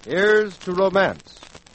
Here's to Romance.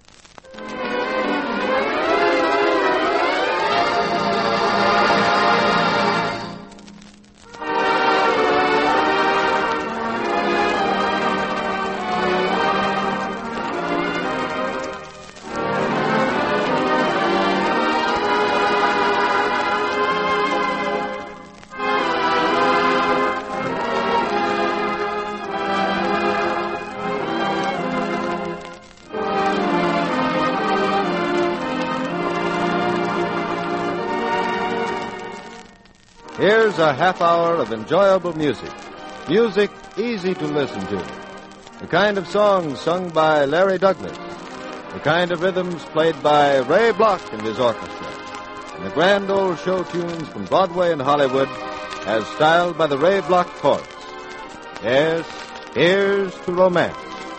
Here's a half hour of enjoyable music. Music easy to listen to. The kind of songs sung by Larry Douglas. The kind of rhythms played by Ray Bloch and his orchestra. And the grand old show tunes from Broadway and Hollywood as styled by the Ray Bloch Chorus. Yes, here's to Romance.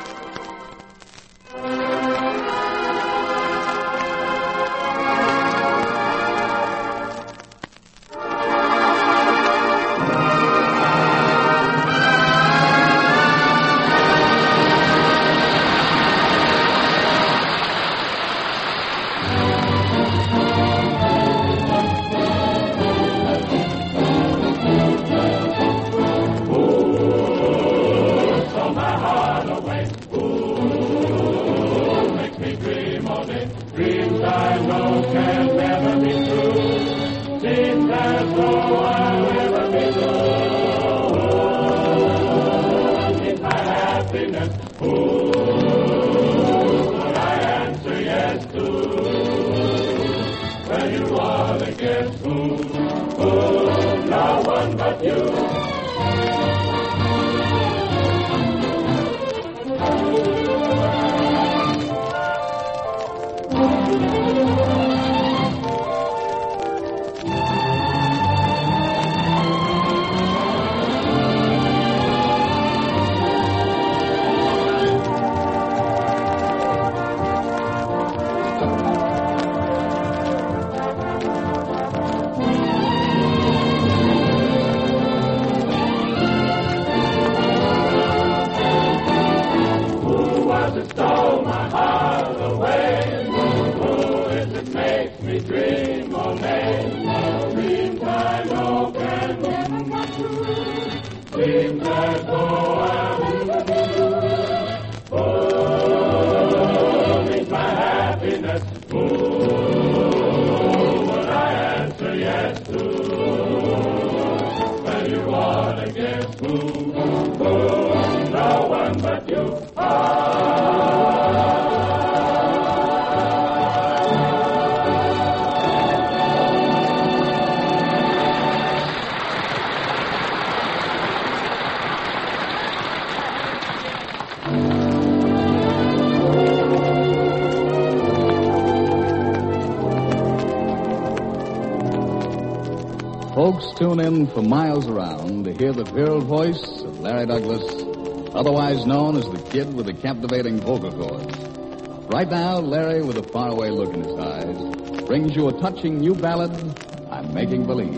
Folks tune in for miles around to hear the virile voice of Larry Douglas, otherwise known as the Kid with the captivating vocal cords. Right now, Larry, with a faraway look in his eyes, brings you a touching new ballad, I'm Making Believe.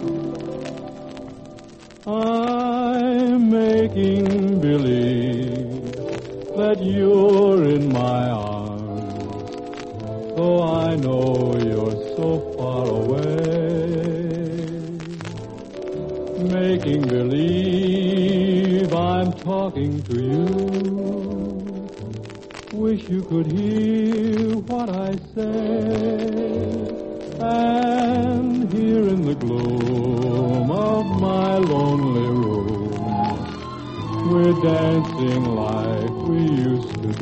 I'm making believe that you're in my arms, though I know you're so far away. Making believe I'm talking to you. Wish you could hear what I say. And here in the gloom of my lonely room, we're dancing like we used to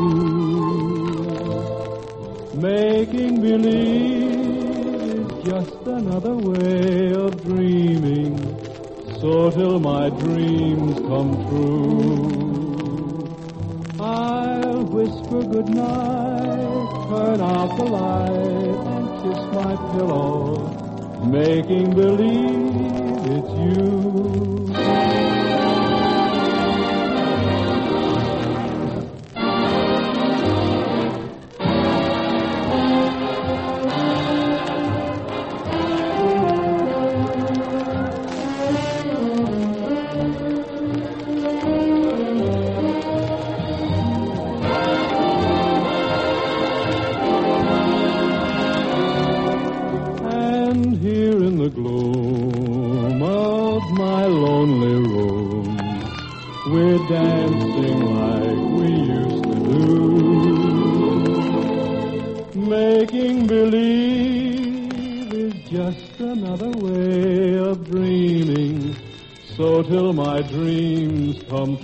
do. Making believe is just another way of dreaming, so till my dreams come true, I'll whisper goodnight, turn out the light, and kiss my pillow, making believe it's you. till my dreams come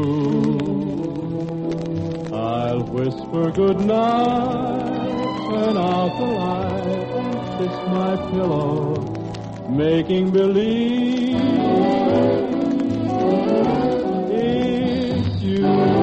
true. I'll whisper good night, turn out the light, and kiss my pillow, making believe it's you.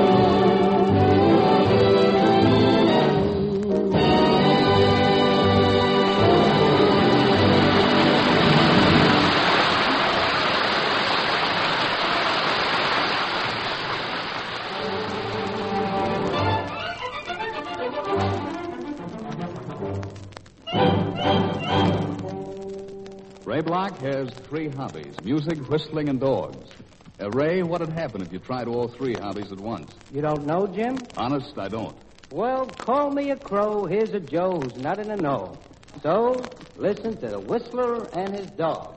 Ray Block has 3 hobbies: music, whistling, and dogs. Ray, what'd happen if you tried all 3 hobbies at once? You don't know, Jim? Honest, I don't. Well, call me a crow. Here's a Joe who's not in a know. So, listen to the Whistler and his dog.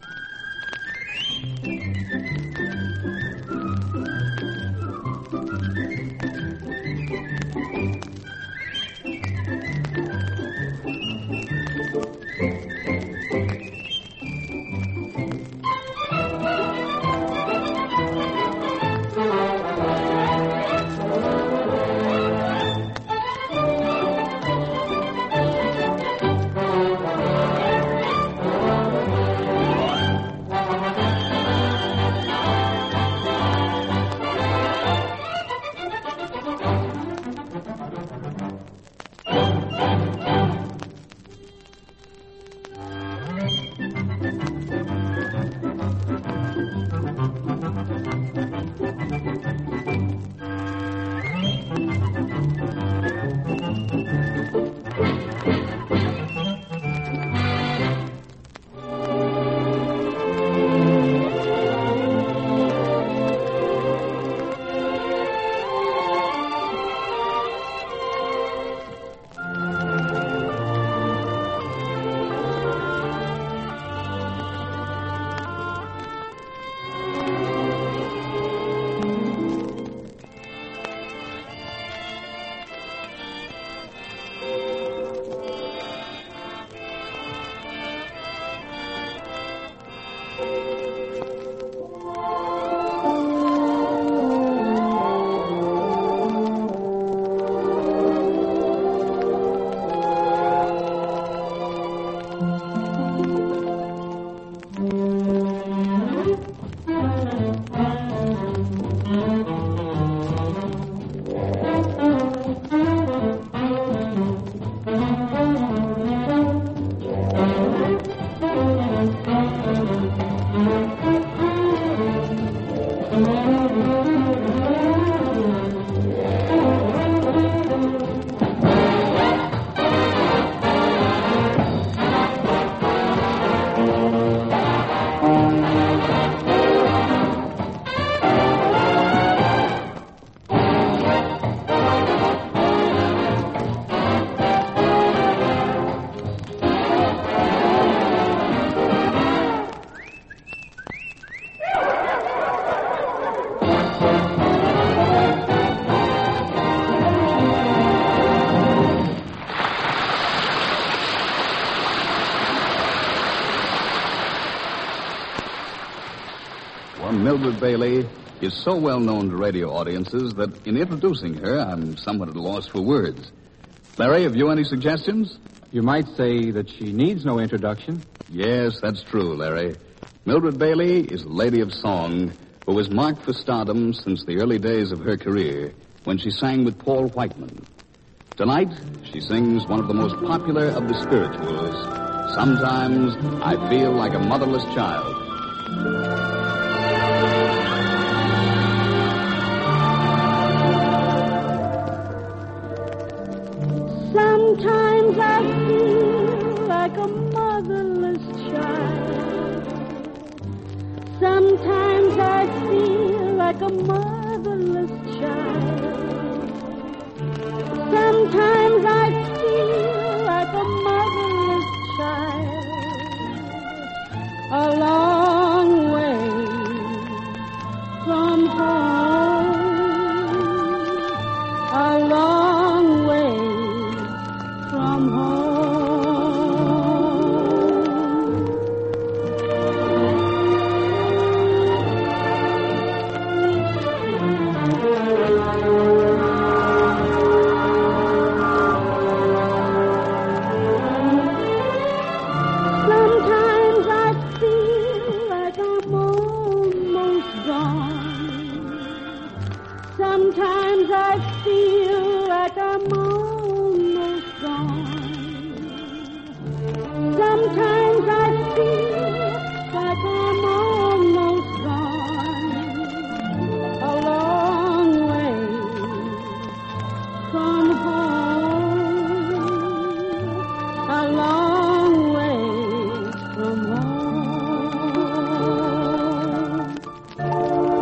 Mildred Bailey is so well known to radio audiences that in introducing her, I'm somewhat at a loss for words. Larry, have you any suggestions? You might say that she needs no introduction. Yes, that's true, Larry. Mildred Bailey is a lady of song who was marked for stardom since the early days of her career when she sang with Paul Whiteman. Tonight, she sings one of the most popular of the spirituals, Sometimes I Feel Like a Motherless Child. Sometimes I feel like a motherless child. Sometimes I feel like a motherless child. Sometimes I feel like a motherless child. A long way from home. A long way from home. feel like I'm almost gone. Sometimes I feel like I'm almost gone. A long way from home. A long way from home.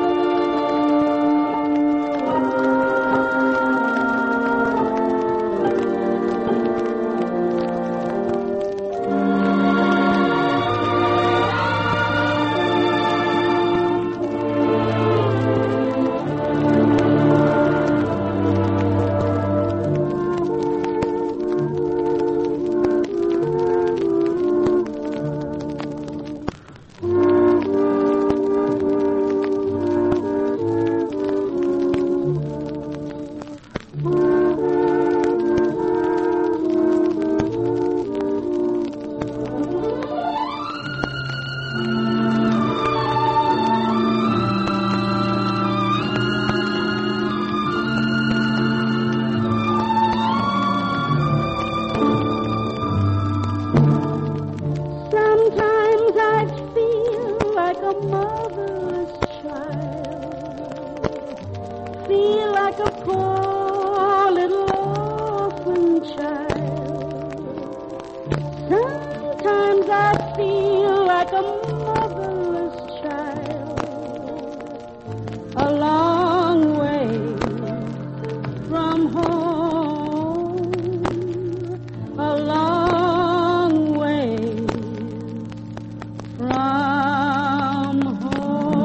Sometimes I feel like a motherless child. Feel like a poor little orphan child. Sometimes I feel like a motherless child. A long way from home. A long way from home.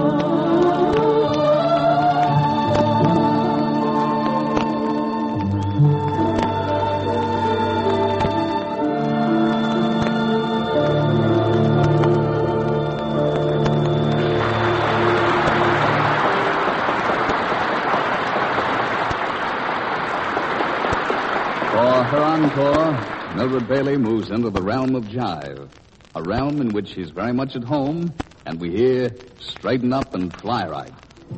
For her encore, Mildred Bailey moves into the realm of jive, a realm in which she's very much at home, and we hear Straighten Up and Fly Right.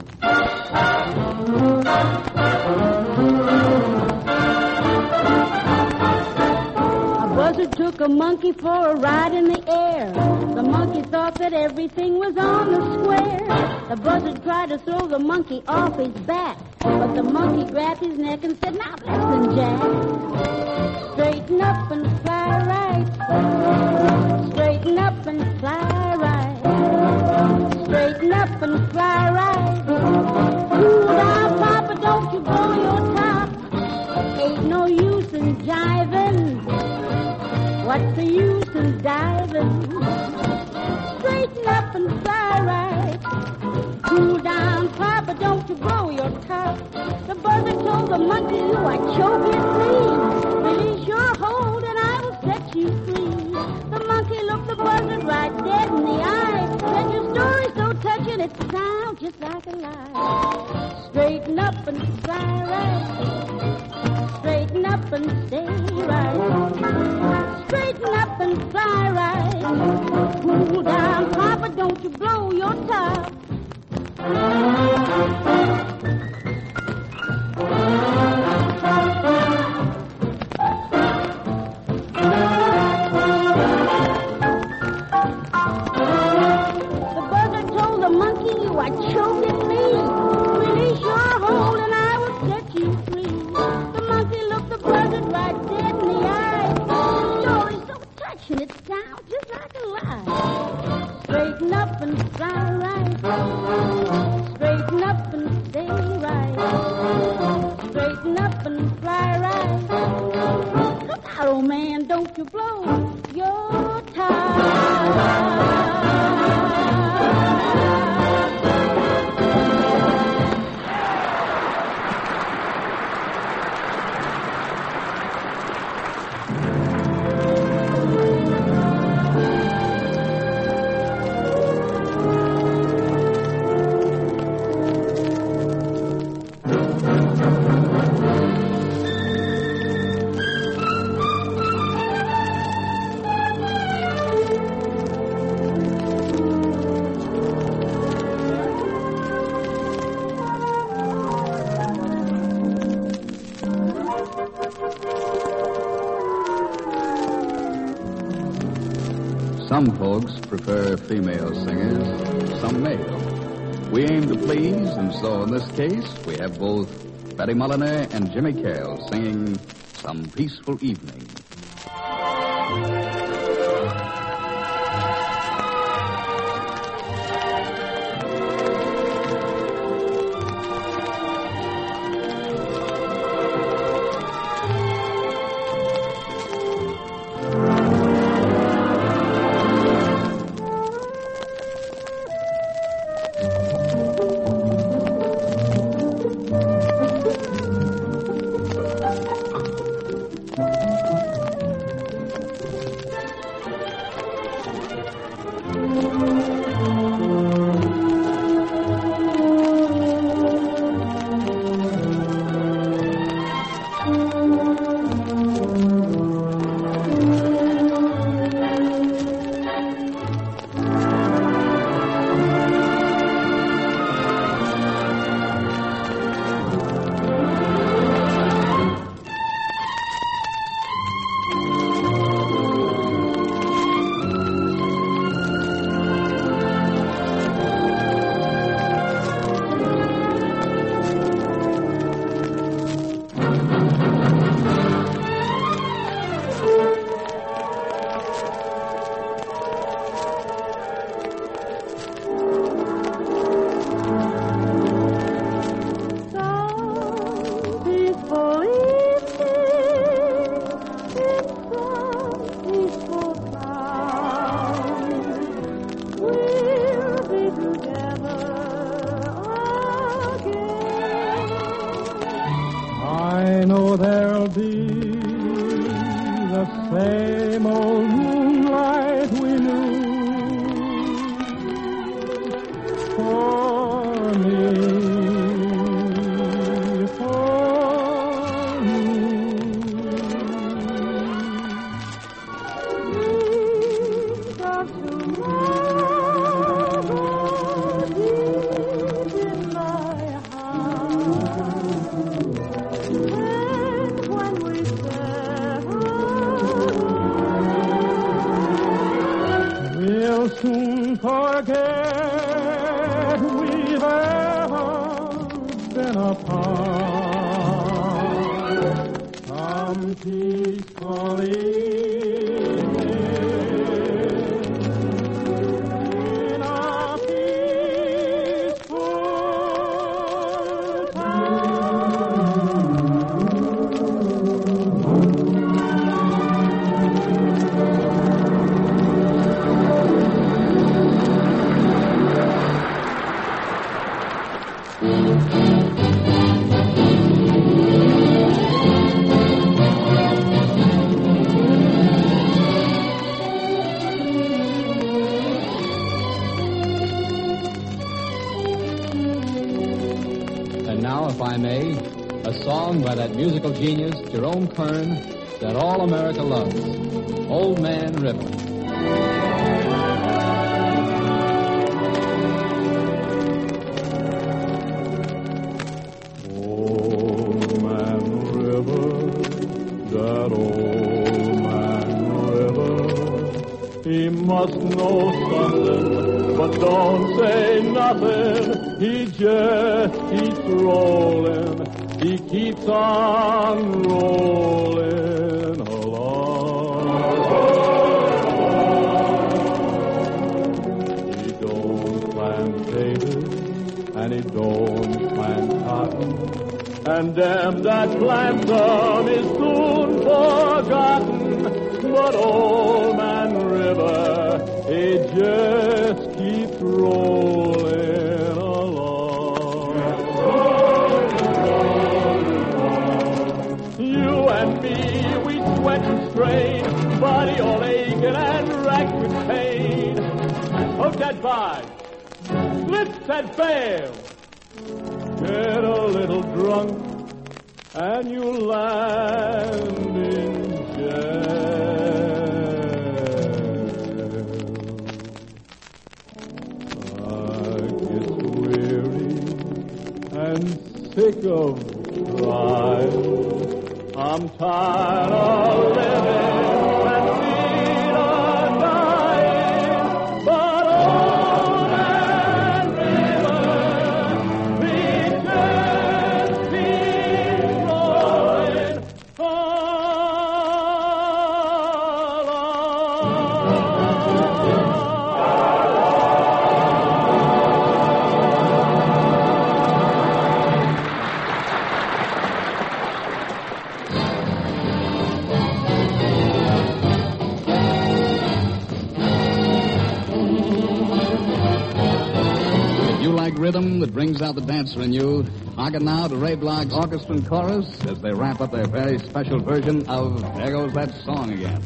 A buzzard took a monkey for a ride in the air. The monkey thought that everything was on the square. The buzzard tried to throw the monkey off his back, but the monkey grabbed his neck and said, "Now listen, Jack. Straighten up and fly right. Straighten up and fly right. Straighten up and fly right. Cool down, Papa, don't you blow your top. Ain't no use in jiving. What's the use in diving? Straighten up and fly right. Cool down, Papa, don't you blow your top. The buzzard told the monkey, "You are choking free. Release your hold and I will set you free." The monkey looked the buzzard right dead in the eye. Said, "Your story's so touching, it sounds just like a lie. Straighten up and fly right. Straighten up and stay right. Straighten up and fly right. Cool down, Papa, don't you blow your top." The buzzard told the monkey, "You are choking me. Release your hold and I will set you free." The monkey looked the buzzard right dead in the eye. The story's so touching, it sounds just like a lie. Straighten up and fly right. Straighten up and stay right. Straighten up and fly right. Look out, old man, don't you blow your top. Some folks prefer female singers, some male. We aim to please, and so in this case, we have both Betty Mulliner and Jimmy Cale singing Some Peaceful Evening. I know there'll be the same old moonlight we knew for me, for you. Dreams of tomorrow deep in my heart. And when we separate, we'll soon forget we've ever been apart. Some peaceful evening in a peaceful And now, if I may, a song by that musical genius, Jerome Kern, that all America loves, Old Man River. Old Man River, that old man river, he must know something, but don't say nothing. He just keeps rolling, he keeps on rolling along. He don't plant potatoes, and he don't plant cotton, and them that plants them is soon forgotten. But Old Man River, he just keeps rolling along. You and me, we sweat and strain, body all aching and racked with pain. Hook that vibe, slips that fail. Get a little drunk, and you land in jail. I get weary and sick of trying. I'm tired of living and need a dying. brings out the dancer in you. Hearken now to Ray Bloch's orchestra and chorus as they wrap up their very special version of There Goes That Song Again.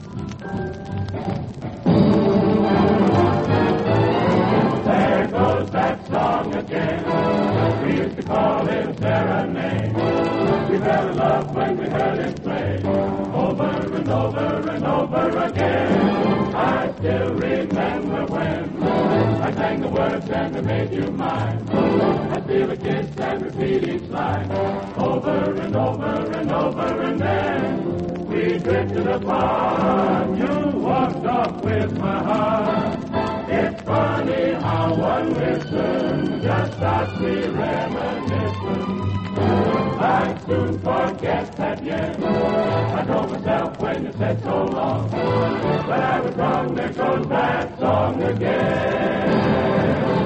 There goes that song again. We used to call it a serenade. We fell in love when we heard it play. Over and over and over again. I still remember when I sang the words and I made you mine. I feel a kiss and repeat each line. Over and over and over and then we drifted apart. You walked off with my heart. It's funny how one listen just starts me reminiscing. I soon forget that yes. I told myself when you said so long, but I was wrong. There goes that song again.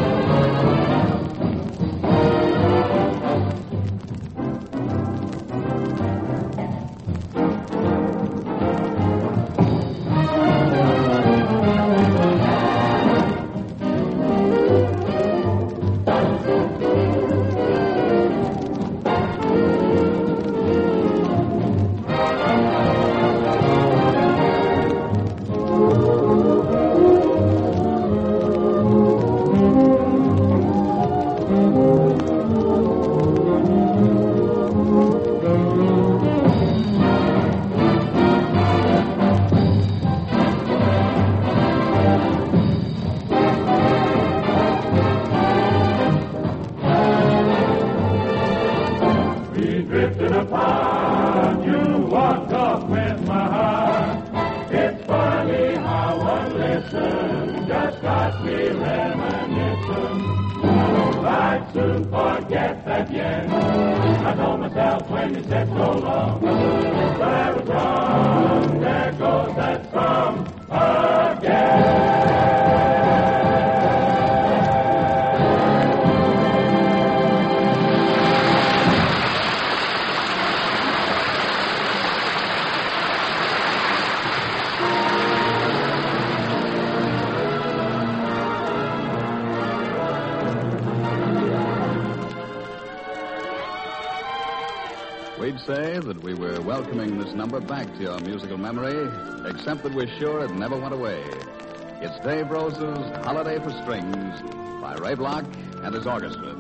Drifted apart, you walked off with my heart. It's funny how one listen just got me reminiscing. I'd soon forget that yes. I told myself when you said so long, but I was wrong. There goes that song again. We'd say that we were welcoming this number back to your musical memory, except that we're sure it never went away. It's Dave Rose's Holiday for Strings by Ray Bloch and his orchestra.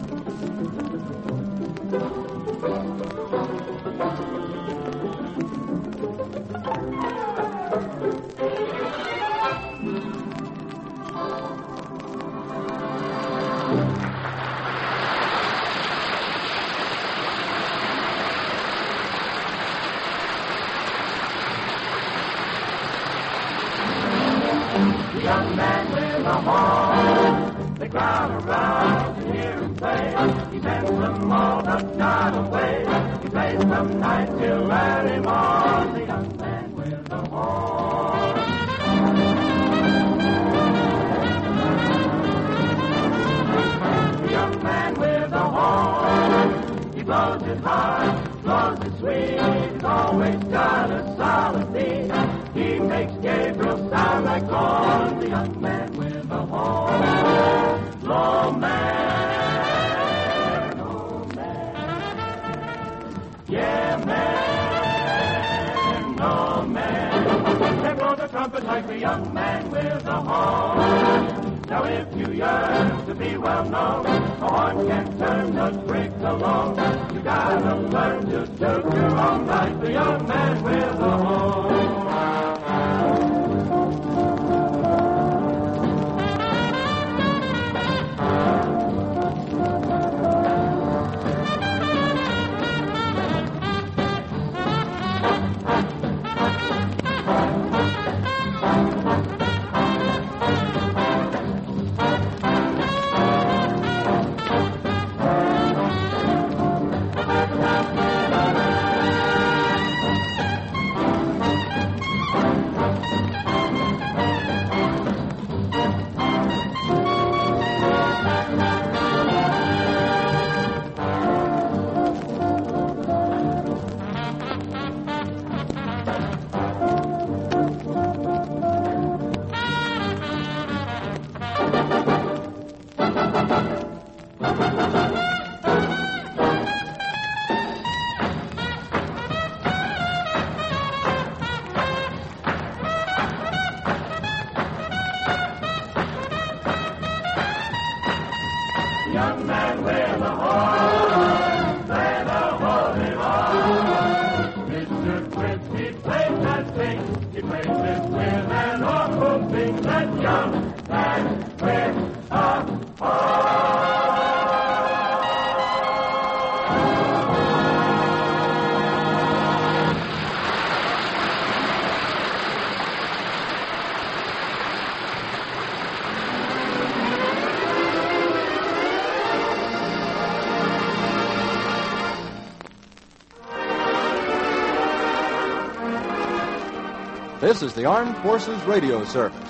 Young man with a horn, they crowd around to hear him play. He sends them all the night away. He plays from night till early morn. The young man with the horn. The young man with the horn. He blows his heart, blows his sweet. He's always got a solid beat. He makes Gabriel sound like corn, the young man with the horn. Oh man, oh man, yeah man, oh man. There blows the trumpet like the young man with the horn. Now if you yearn to be well known, a horn can turn the bricks alone. You gotta learn to toot your own like the young man with the horn. Young man with a horn, play the holy horn. Mr. Crispy plays that thing, he plays it with an awful thing. That young man with a This is the Armed Forces Radio Service.